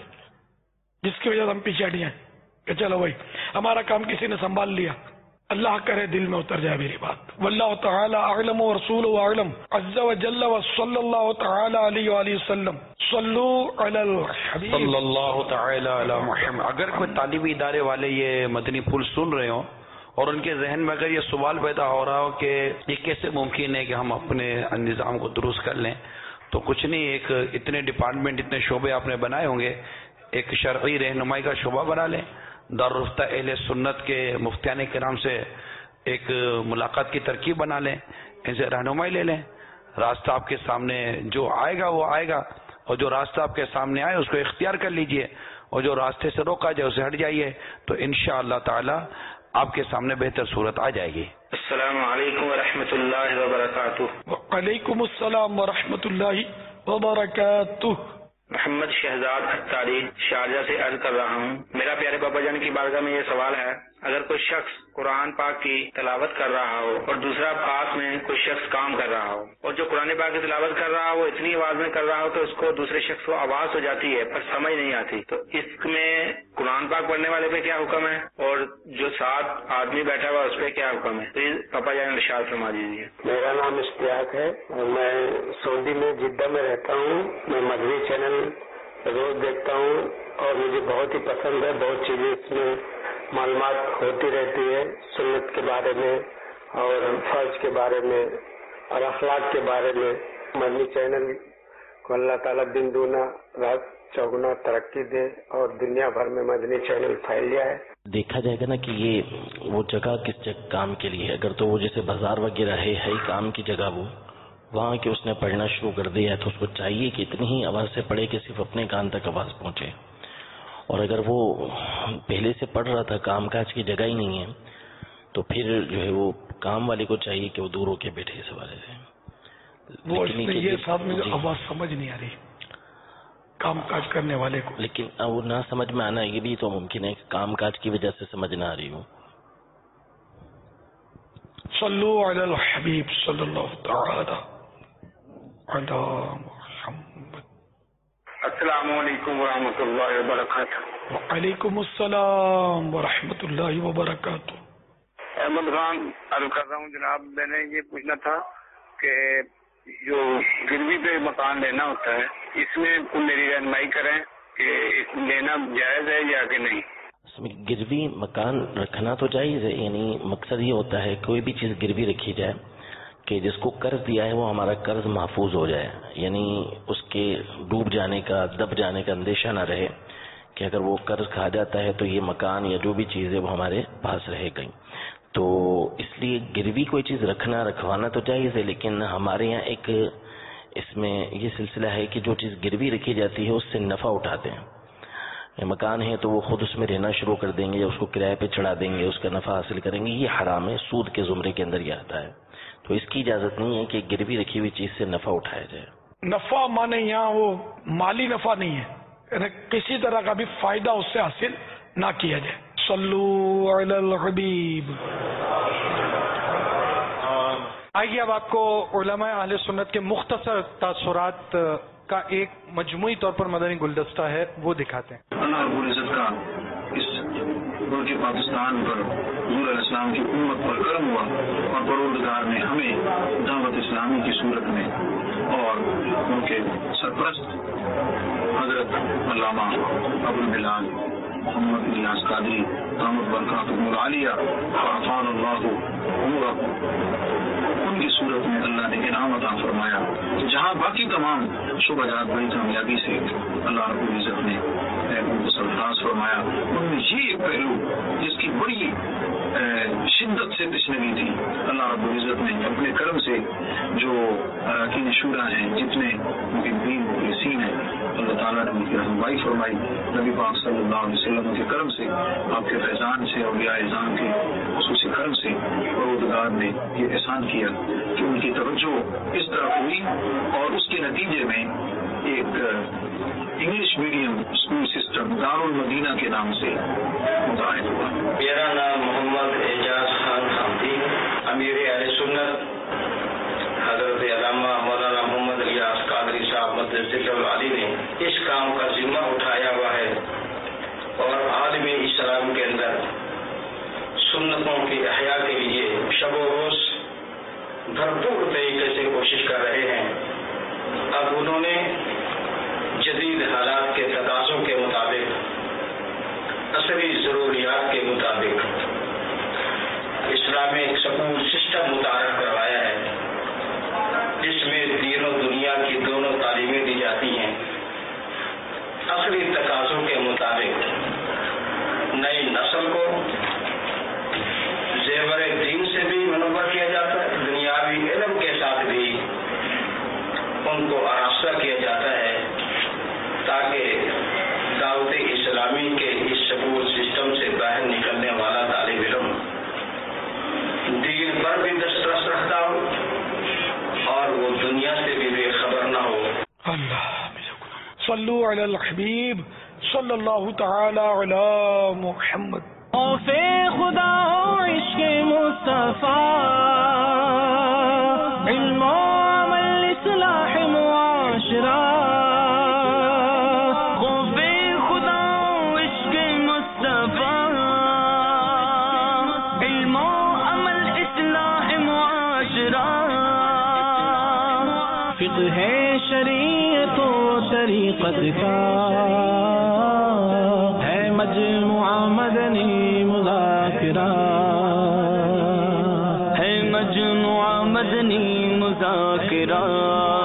جس کی وجہ سے ہم پیچھے ہٹے ہیں کہ چلو بھائی ہمارا کام کسی نے سنبھال لیا. اللہ کرے دل میں اتر جائے میری بات. واللہ تعالی اعلم ورسولہ اعلم عز وجل وصلی اللہ تعالی علیہ وآلہ وسلم. صلو علی الحبیب صلی اللہ تعالی علی محمد. اگر کوئی تعلیمی ادارے والے یہ مدنی پھول سن رہے ہوں اور ان کے ذہن میں اگر یہ سوال پیدا ہو رہا ہو کہ یہ کیسے ممکن ہے کہ ہم اپنے نظام کو درست کر لیں, تو کچھ نہیں, ایک اتنے ڈپارٹمنٹ اتنے شعبے آپ نے بنائے ہوں گے, ایک شرعی رہنمائی کا شعبہ بنا لیں, دارالفتہ اہل سنت کے مفتیان کرام سے ایک ملاقات کی ترکیب بنا لیں, ان سے رہنمائی لے لیں. راستہ آپ کے سامنے جو آئے گا وہ آئے گا, اور جو راستہ آپ کے سامنے آئے اس کو اختیار کر لیجئے, اور جو راستے سے روکا جائے اسے ہٹ جائیے, تو انشاءاللہ تعالی آپ کے سامنے بہتر صورت آ جائے گی. السلام علیکم ورحمۃ اللہ وبرکاتہ. وعلیکم السلام ورحمۃ اللہ وبرکاتہ. محمد شہزاد اتاری شارجہ سے عرض کر رہا ہوں. میرا پیارے بابا جان کی بارگاہ میں یہ سوال ہے, اگر کوئی شخص قرآن پاک کی تلاوت کر رہا ہو اور دوسرا پاس میں کوئی شخص کام کر رہا ہو, اور جو قرآن پاک کی تلاوت کر رہا ہو وہ اتنی آواز میں کر رہا ہو تو اس کو دوسرے شخص کو آواز ہو جاتی ہے پر سمجھ نہیں آتی, تو اس میں قرآن پاک پڑھنے والے پہ کیا حکم ہے, اور جو ساتھ آدمی بیٹھا ہوا اس پہ کیا حکم ہے؟ پلیز پاپا جان ارشاد فرما دیجیے. میرا نام اشتیاق ہے اور میں سعودی میں جدہ میں رہتا ہوں. میں مدنی چینل روز دیکھتا ہوں اور مجھے بہت ہی پسند ہے. بہت چیزیں اس میں معلومات ہوتی رہتی ہے, سنت کے بارے میں اور فرض کے بارے میں اور اخلاق کے بارے میں. مدنی چینل کو اللہ تعالیٰ دن دونا رات چوگنا ترقی دے اور دنیا بھر میں مدنی چینل پھیل جائے. دیکھا جائے گا نا کہ یہ وہ جگہ کس کام کے لیے ہے. اگر تو وہ جیسے بازار وغیرہ ہے ہی کام کی جگہ, وہ وہاں کہ اس نے پڑھنا شروع کر دیا ہے تو اس کو چاہیے کہ اتنی ہی آواز سے پڑھے کہ صرف اپنے کان تک آواز پہنچے. اور اگر وہ پہلے سے پڑھ رہا تھا, کام کاج کی جگہ ہی نہیں ہے, تو پھر جو ہے وہ کام والے کو چاہیے کہ وہ دور ہو کے بیٹھے اس حوالے سے. وہ یہ صاحب میں جو آواز سمجھ نہیں آ رہی کام کاج کرنے والے کو, لیکن وہ نہ سمجھ میں آنا یہ بھی تو ممکن ہے کہ کام کاج کی وجہ سے سمجھ نہ آ رہی ہو. صلو علی الحبیب صلی اللہ تعالی علی محمد. السلام علیکم ورحمۃ اللہ وبرکاتہ. وعلیکم السلام ورحمۃ اللہ وبرکاتہ. احمد خان عرض کر رہا ہوں جناب, میں نے یہ پوچھنا تھا کہ جو گروی پہ مکان لینا ہوتا ہے اس میں میری رہنمائی کریں کہ لینا جائز ہے یا کہ نہیں. گروی مکان رکھنا تو جائز ہے, یعنی مقصد یہ ہوتا ہے کوئی بھی چیز گروی رکھی جائے کہ جس کو قرض دیا ہے وہ ہمارا قرض محفوظ ہو جائے, یعنی اس کے ڈوب جانے کا دب جانے کا اندیشہ نہ رہے کہ اگر وہ قرض کھا جاتا ہے تو یہ مکان یا جو بھی چیز ہے وہ ہمارے پاس رہے گئی. تو اس لیے گروی کوئی چیز رکھوانا تو جائز ہے, لیکن ہمارے یہاں ایک اس میں یہ سلسلہ ہے کہ جو چیز گروی رکھی جاتی ہے اس سے نفع اٹھاتے ہیں. مکان ہے تو وہ خود اس میں رہنا شروع کر دیں گے یا اس کو کرائے پہ چڑھا دیں گے، اس کا نفع حاصل کریں گے، یہ حرام ہے، سود کے زمرے کے اندر یہ آتا ہے. تو اس کی اجازت نہیں ہے کہ گروی رکھی ہوئی چیز سے نفع اٹھایا جائے. نفع مانے یہاں وہ مالی نفع نہیں ہے، یعنی کسی طرح کا بھی فائدہ اس سے حاصل نہ کیا جائے. صلو علی الحبیب. آئیے اب آپ کو علماء اہل سنت کے مختصر تاثرات کا ایک مجموعی طور پر مدنی گلدستہ ہے، وہ دکھاتے ہیں. اللہ رب العزت کا اس ملک پاکستان پر حضور علیہ السلام کی امت پر کرم ہوا اور پروردگار نے ہمیں دعوت اسلامی کی صورت میں اور ان کے سرپرست حضرت علامہ ابوالبلال محمد الیاس قادری دامت برکاتہ العالیہ وعفان اللہ عمرہ، ان کی صورت میں اللہ نے انعام عطا فرمایا. جہاں باقی تمام شعبہ جات بڑی کامیابی سے اللہ رب العزت نے ان کو سرفراز فرمایا، ان میں یہ ایک پہلو جس کی بڑی شدت سے تشنگی تھی، اللہ رب العزت نے اپنے کرم سے جو اراکین شورا ہیں، جتنے محبین مخلصین ہیں، اللہ تعالیٰ نے ان کی رہنمائی فرمائی. نبی پاک صلی اللہ علیہ وسلم کے کرم سے، آپ کے فیضان سے، اولیاء اعظام کے خصوصی کرم سے پروردگار نے یہ احسان کیا کہ ان کی توجہ اس طرف ہوئی اور اس کے نتیجے میں ایک English medium school system Darul Madinah کے نام سے متعارف ہوا. میرا نام محمد اعجاز خان خامتی. امیر اہل سنت حضرت علامہ مولانا محمد الیاس قادری صاحب مدرسۃ العالی نے اس کام کا ذمہ اٹھایا ہوا ہے اور عالم اسلام کے اندر سنتوں کی احیاء کے لیے شب و روز بھرپور طریقے سے کوشش کر رہے ہیں. اب انہوں نے جدید حالات کے تقاضوں کے مطابق، عصری ضروریات کے مطابق اسلامک سکول سسٹم متعارف کروایا ہے، جس میں دین و دنیا کی دونوں تعلیمیں دی جاتی ہیں. عصری تقاضوں کے مطابق نئی نسل کو زیور دین سے بھی منور کیا جاتا ہے، دنیاوی علم کے ساتھ بھی ان کو آراستہ کیا جاتا ہے تاکہ دعوت اسلامی کے اس سکول سسٹم سے باہر نکلنے والا طالب علم دین پر بھی دسترس رکھتا ہو اور وہ دنیا سے بھی بے خبر نہ ہو. اللہ صلو علی الحبیب صلی اللہ تعالی علی محمد. خوف خدا و عشق مصطفیٰ، علم و عمل اصلاح معاشرہ. خوف خدا و عشق مصطفیٰ، علم و عمل اصلاح معاشرہ. فقہ شریعت و طریقت کا ہے مجموعہ مدنی مذاکرہ، ہے مجموعہ مدنی مذاکرہ.